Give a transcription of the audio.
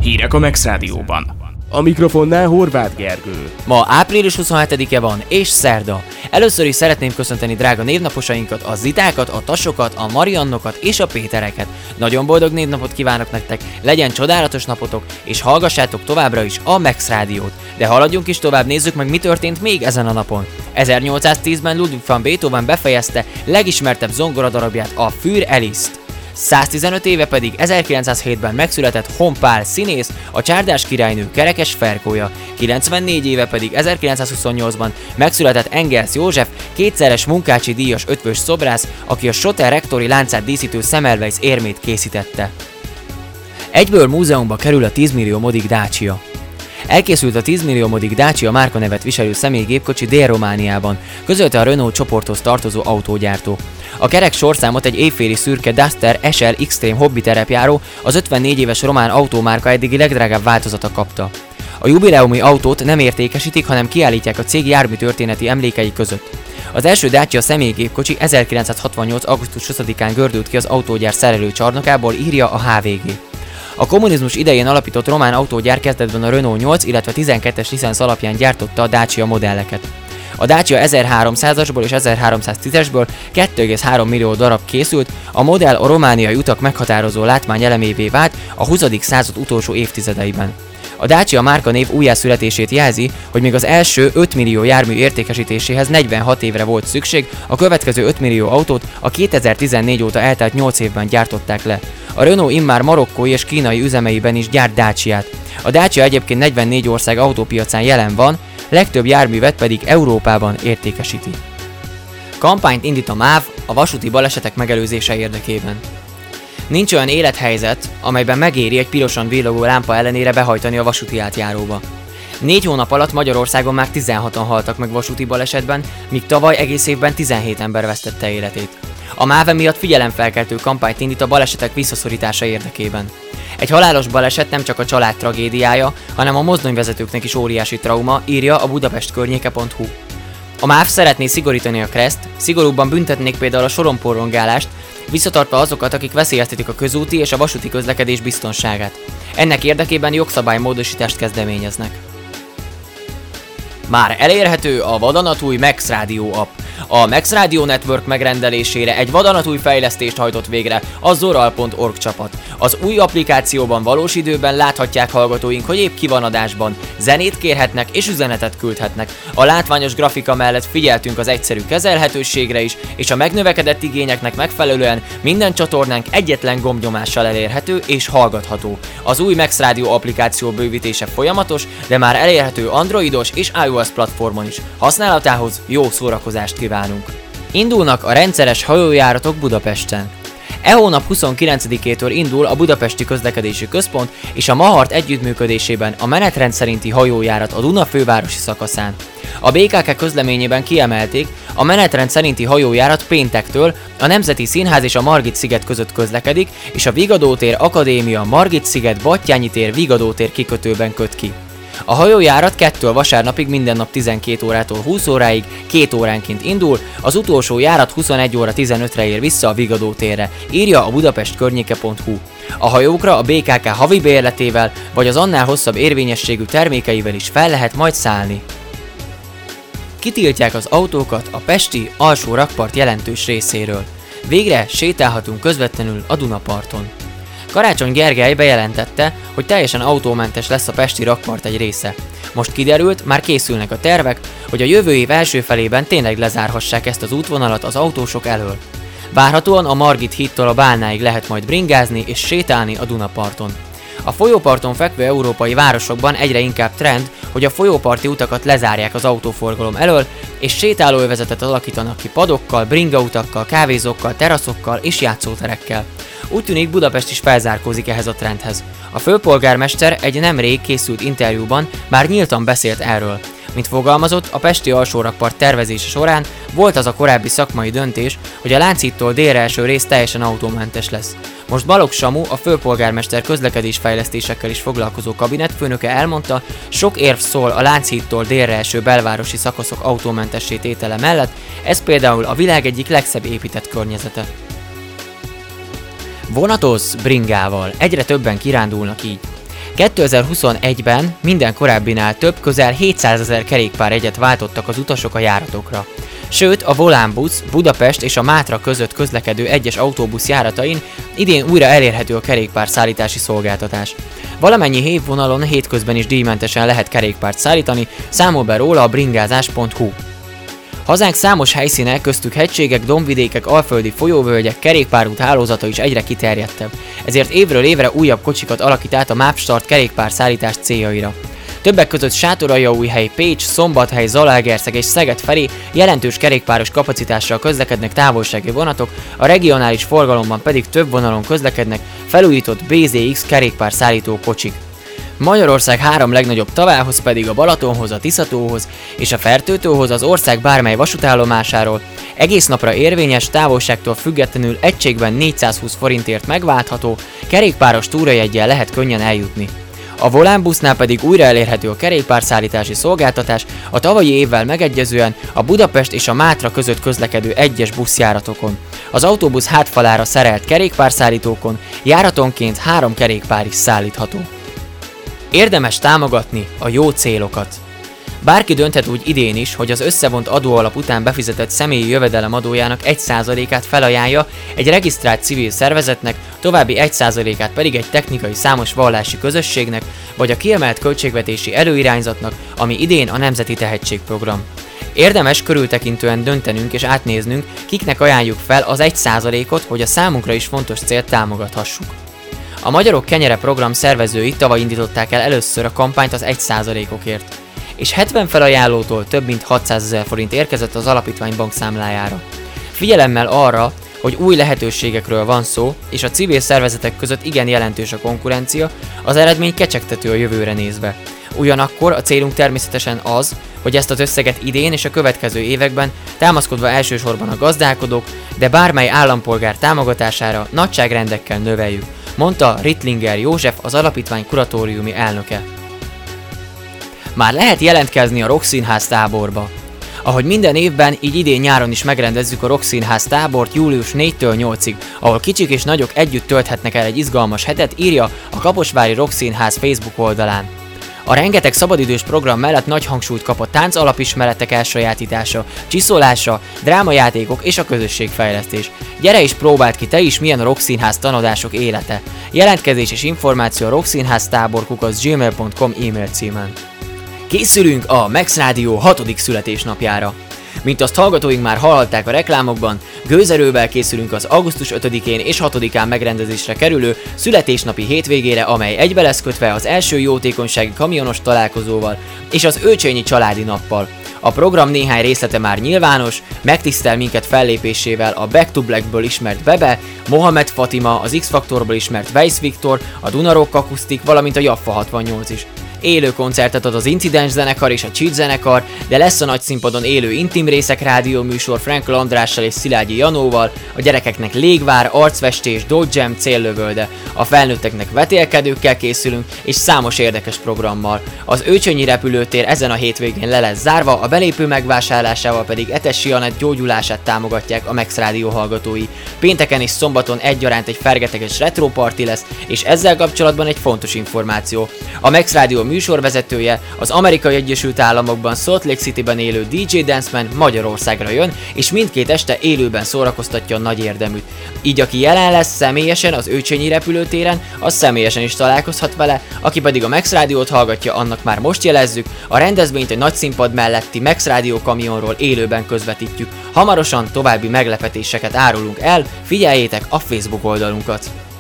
Hírek a Max Rádióban. A mikrofonnál Horváth Gergő. Ma április 27-e van, és szerda. Először is szeretném köszönteni drága névnaposainkat, a Zitákat, a Tasokat, a Mariannokat és a Pétereket. Nagyon boldog névnapot kívánok nektek, legyen csodálatos napotok, és hallgassátok továbbra is a Max Rádiót. De haladjunk is tovább, nézzük meg, mi történt még ezen a napon. 1810-ben Ludwig van Beethoven befejezte legismertebb zongoradarabját, a Für Elist. 115 éve pedig 1907-ben megszületett Hon Pál színész, a Csárdás királynő kerekes Ferkója. 94 éve pedig 1928-ban megszületett Engels József, kétszeres Munkácsi díjas ötvös szobrász, aki a Schotter rektori láncát díszítő Semmelweis érmét készítette. Egyből múzeumba kerül a 10 millió modig Dacia. Elkészült a 10 millió modig Dacia márkanevet viselő személygépkocsi Dél-Romániában, közölte a Renault csoporthoz tartozó autógyártó. A kerek sorszámot egy éjféli szürke Duster SL Extreme hobby terepjáró, az 54 éves román autómárka eddigi legdrágább változata kapta. A jubileumi autót nem értékesítik, hanem kiállítják a cég járműtörténeti emlékei között. Az első Dacia személygépkocsi 1968. augusztus 20-án gördült ki az autógyár szerelőcsarnokából, írja a HVG. A kommunizmus idején alapított román autógyár kezdetben a Renault 8, illetve 12-es licensz alapján gyártotta a Dacia modelleket. A Dacia 1300-asból és 1310-esből 2,3 millió darab készült, a modell a romániai utak meghatározó látmányelemévé vált a 20. század utolsó évtizedeiben. A Dacia márkanév újjászületését jelzi, hogy még az első 5 millió jármű értékesítéséhez 46 évre volt szükség, a következő 5 millió autót a 2014 óta eltelt 8 évben gyártották le. A Renault immár marokkói és kínai üzemeiben is gyárt Daciát. A Dacia egyébként 44 ország autópiacán jelen van, legtöbb járművet pedig Európában értékesíti. Kampányt indít a MÁV a vasúti balesetek megelőzése érdekében. Nincs olyan élethelyzet, amelyben megéri egy pirosan villogó lámpa ellenére behajtani a vasúti átjáróba. 4 hónap alatt Magyarországon már 16-an haltak meg vasúti balesetben, míg tavaly egész évben 17 ember vesztette életét. A MÁV miatt figyelemfelkeltő kampányt indít a balesetek visszaszorítása érdekében. Egy halálos baleset nem csak a család tragédiája, hanem a mozdonyvezetőknek is óriási trauma, írja a budapestkörnyéke.hu. A MÁV szeretné szigorítani a kreszt, szigorúbban büntetnék például a sorompórongálást, visszatartva azokat, akik veszélyeztetik a közúti és a vasúti közlekedés biztonságát. Ennek érdekében jogszabálymódosítást kezdeményeznek. Már elérhető a vadonatúj Max Rádió app. A Max Radio Network megrendelésére egy vadonatúj fejlesztést hajtott végre a zoral.org csapat. Az új applikációban valós időben láthatják hallgatóink, hogy épp ki van adásban, zenét kérhetnek és üzenetet küldhetnek. A látványos grafika mellett figyeltünk az egyszerű kezelhetőségre is, és a megnövekedett igényeknek megfelelően minden csatornánk egyetlen gombnyomással elérhető és hallgatható. Az új Max Radio applikáció bővítése folyamatos, de már elérhető androidos és iOS platformon is. Használatához jó szórakozást kívánunk! Indulnak a rendszeres hajójáratok Budapesten. E hónap 29-től indul a Budapesti Közlekedési Központ és a Mahart együttműködésében a menetrend szerinti hajójárat a Duna fővárosi szakaszán. A BKK közleményében kiemelték, a menetrend szerinti hajójárat péntektől a Nemzeti Színház és a Margit-sziget között közlekedik, és a Vigadó tér Akadémia Margit-sziget Battyányi tér Vigadó tér kikötőben köt ki. A hajójárat 2 vasárnapig minden nap 12 órától 20 óráig 2 óránként indul, az utolsó járat 21 óra 15-re ér vissza a Vigadó térre, írja a budapestkörnyéke.hu. A hajókra a BKK havi bérletével vagy az annál hosszabb érvényességű termékeivel is fel lehet majd szállni. Kitiltják az autókat a pesti alsó rakpart jelentős részéről. Végre sétálhatunk közvetlenül a Dunaparton. Karácsony Gergely bejelentette, hogy teljesen autómentes lesz a pesti rakpart egy része. Most kiderült, már készülnek a tervek, hogy a jövő év első felében tényleg lezárhassák ezt az útvonalat az autósok elől. Várhatóan a Margit hídtól a Bálnáig lehet majd bringázni és sétálni a Dunaparton. A folyóparton fekvő európai városokban egyre inkább trend, hogy a folyóparti utakat lezárják az autóforgalom elől, és sétálóövezetet alakítanak ki padokkal, bringautakkal, kávézókkal, teraszokkal és játszóterekkel. Úgy tűnik, Budapest is felzárkózik ehhez a trendhez. A főpolgármester egy nemrég készült interjúban már nyíltan beszélt erről. Mint fogalmazott, a pesti alsórakpart tervezése során volt az a korábbi szakmai döntés, hogy a Lánchídtól délre eső rész teljesen autómentes lesz. Most Balogh Samu, a főpolgármester közlekedésfejlesztésekkel is foglalkozó kabinetfőnöke elmondta, sok érv szól a Lánchídtól délre eső belvárosi szakaszok autómentessé tétele mellett, ez például a világ egyik legszebb épített környezete. Vonatozz bringával, egyre többen kirándulnak így. 2021-ben minden korábbinál több, közel 700 000 kerékpárjegyet váltottak az utasok a járatokra. Sőt, a Volánbusz Budapest és a Mátra között közlekedő egyes autóbusz járatain idén újra elérhető a kerékpárszállítási szolgáltatás. Valamennyi hévvonalon hétközben is díjmentesen lehet kerékpárt szállítani, számol be róla a bringázás.hu. Hazánk számos helyszíne, köztük hegységek, dombvidékek, alföldi folyóvölgyek, kerékpárút hálózata is egyre kiterjedtebb, ezért évről évre újabb kocsikat alakít át a Mapstart kerékpárszállítás céljaira. Többek között Sátoraljaújhely, Pécs, Szombathely, Zalaegerszeg és Szeged felé jelentős kerékpáros kapacitással közlekednek távolsági vonatok, a regionális forgalomban pedig több vonalon közlekednek felújított BZX kerékpárszállító kocsik. Magyarország 3 legnagyobb tavához pedig a Balatonhoz, a Tiszatóhoz és a Fertőtóhoz az ország bármely vasútállomásáról egész napra érvényes, távolságtól függetlenül egységben 420 forintért megváltható, kerékpáros túrajeggyel lehet könnyen eljutni. A Volánbusznál pedig újra elérhető a kerékpárszállítási szolgáltatás a tavalyi évvel megegyezően a Budapest és a Mátra között közlekedő egyes buszjáratokon. Az autóbusz hátfalára szerelt kerékpárszállítókon járatonként 3 kerékpár is szállítható. Érdemes támogatni a jó célokat. Bárki dönthet úgy idén is, hogy az összevont adóalap után befizetett személyi jövedelem adójának 1%-át felajánlja egy regisztrált civil szervezetnek, további 1%-át pedig egy technikai számos vallási közösségnek, vagy a kiemelt költségvetési előirányzatnak, ami idén a Nemzeti Tehetségprogram. Érdemes körültekintően döntenünk és átnéznünk, kiknek ajánljuk fel az 1%-ot, hogy a számunkra is fontos célt támogathassuk. A Magyarok Kenyere program szervezői tavaly indították el először a kampányt az 1%-okért, és 70 felajánlótól több mint 600 000 forint érkezett az alapítvány bankszámlájára. Figyelemmel arra, hogy új lehetőségekről van szó, és a civil szervezetek között igen jelentős a konkurencia, az eredmény kecsegtető a jövőre nézve. Ugyanakkor a célunk természetesen az, hogy ezt az összeget idén és a következő években, támaszkodva elsősorban a gazdálkodók, de bármely állampolgár támogatására nagyságrendekkel növeljük, mondta Rittlinger József, az alapítvány kuratóriumi elnöke. Már lehet jelentkezni a Rockszínház táborba. Ahogy minden évben, így idén nyáron is megrendezzük a Rockszínház tábort július 4-től 8-ig, ahol kicsik és nagyok együtt tölthetnek el egy izgalmas hetet, írja a Kaposvári Rockszínház Facebook oldalán. A rengeteg szabadidős program mellett nagy hangsúlyt kap a tánc alapismeretek elsajátítása, csiszolása, drámajátékok és a közösségfejlesztés. Gyere és próbáld ki te is, milyen a Rockszínház tanodások élete. Jelentkezés és információ a rokszínháztábor@gmail.com e-mail címen. Készülünk a Max Rádió 6. születésnapjára. Mint azt hallgatóink már hallhatták a reklámokban, gőzerővel készülünk az augusztus 5-én és 6-án megrendezésre kerülő születésnapi hétvégére, amely egybe lesz kötve az első jótékonysági kamionos találkozóval és az Őcsényi családi nappal. A program néhány részlete már nyilvános, megtisztel minket fellépésével a Back to Blackből ismert Bebe, Mohamed Fatima, az X-Faktorból ismert Weiss Viktor, a Dunarock Akusztik, valamint a Jaffa 68 is. Élő koncertet ad az Incidens zenekar és a Cheat zenekar, de lesz a nagy színpadon élő intim részek rádióműsor Frankl Andrással és Szilágyi Janóval, a gyerekeknek légvár, arcfestés, Dodge Jam, céllövölde, a felnőtteknek vetélkedőkkel készülünk és számos érdekes programmal. Az Őcsönyi repülőtér ezen a hétvégén le lesz zárva, a belépő megvásárlásával pedig Etessi Anett gyógyulását támogatják a Max Rádió hallgatói. Pénteken és szombaton egyaránt egy fergeteges retro party lesz, és ezzel kapcsolatban egy fontos információ. A Max Rádió műsorvezetője, az Amerikai Egyesült Államokban Salt Lake Cityben élő DJ Danceman Magyarországra jön, és mindkét este élőben szórakoztatja a nagy érdeműt. Így aki jelen lesz személyesen az Őcsényi repülőtéren, az személyesen is találkozhat vele, aki pedig a Max Rádiót hallgatja, annak már most jelezzük, a rendezvényt egy nagy színpad melletti Max Rádió kamionról élőben közvetítjük. Hamarosan további meglepetéseket árulunk el, figyeljétek a Facebook oldalunkat!